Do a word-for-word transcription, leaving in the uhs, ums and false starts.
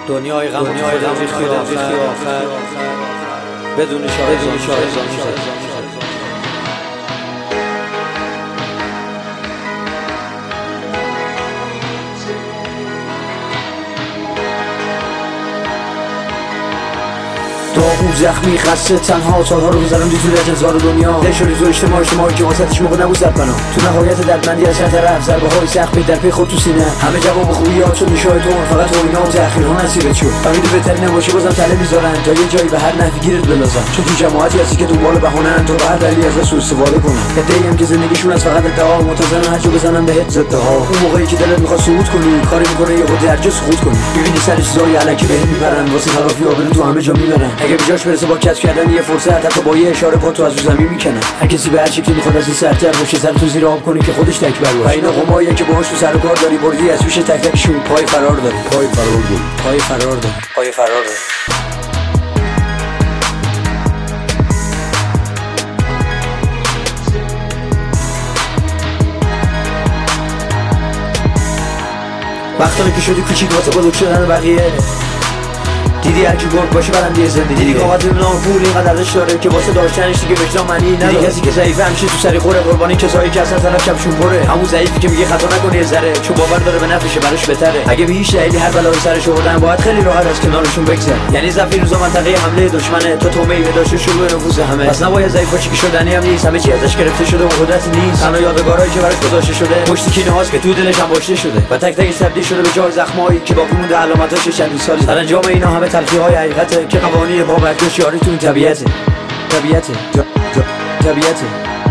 دنیای غم دنیای غم ریختی آخر بدون شاهزان. داغون زخمی خسته تنها سالها رو بذارم دیتو در هزار دنیا دل شدی تو اجتماع اجتماعی که واسطش موقع نبود زد بنا تو نهایت دردمندی از هر طرف ضربه های سخت پی در پی خود تو سینه همه جواب خوبی یاد شد میشای تو فقط تو اینا و تأخیرها نصیبت شد فقید بهتری نباشه بازم تله میذارن تا یه جایی به هر نحوی گیرت بندازن چون تو جماعتی هستی که دنبال بهونن تو به هر دلیلی ازش سوء استفاده کنن عده‌ای هم که زندگیشون از فقط ادعا منتظرن هر جا بزنن بهت ضدها اون موقعی که دلت میخواد صعود کنی کاری میکنه یهو درجا سقوط کنی میبینی سر چیزای الکی بهت میبرن واسه خلافی آبرو تو همه جا میبرن اگه بجاش برسه با کسب کردن یه فرصت حتی با یه اشاره پا تو از رو زمین میکنن هر کسی به هر شکلی میخواد از این سرتر باشه سر تو زیر آب کنی که خودش تکبر باشه اینا قماییه که باهاش تو سر و کار داری بردی از پیش تک تکشون پای فرار داری پای فرار داری پای فرار داری پای فرار داری وقتی که شدی کوچیک واسه بزرگ شدن بقیه دیدی هرکی گرگ باشه برنده زندگی دیدی کاغذ نام پول اینقدر ارزش داره که واسه داشتنش دیگه وجدان معنی نداره دیدی کسی که ضعیفه همیشه تو سری خوره قربانی کسایی که اصلا طرف کفشون پره همون ضعیفی که میگه خطا نکنه یه ذره چون باور داره به نفعشه براش بهتره اگه به هیچ دلیلی هر بلایی سرش آوردن باید خیلی راحت از کنارشون بگذره یعنی ضعف این روزا منطقه حمله دشمنه تا تومه داشته شروع نفوذ همه پس نباید ضعیف باشی که شدنی هم نیست همه چی ازش گرفته شده و قدرت نیست تنها یادگارایی که براش گذاشته شده پشت کینه هاست که تو دلش هم باشته شده و تک تکش تبدیل شده به جای زخمایی که باقی مونده علامتاش چندین سالی سرانجام اینا همه تلخی‌های حقیقته که قوانین بابرجوش یاری تو این طبیعته طبیعته طبیعته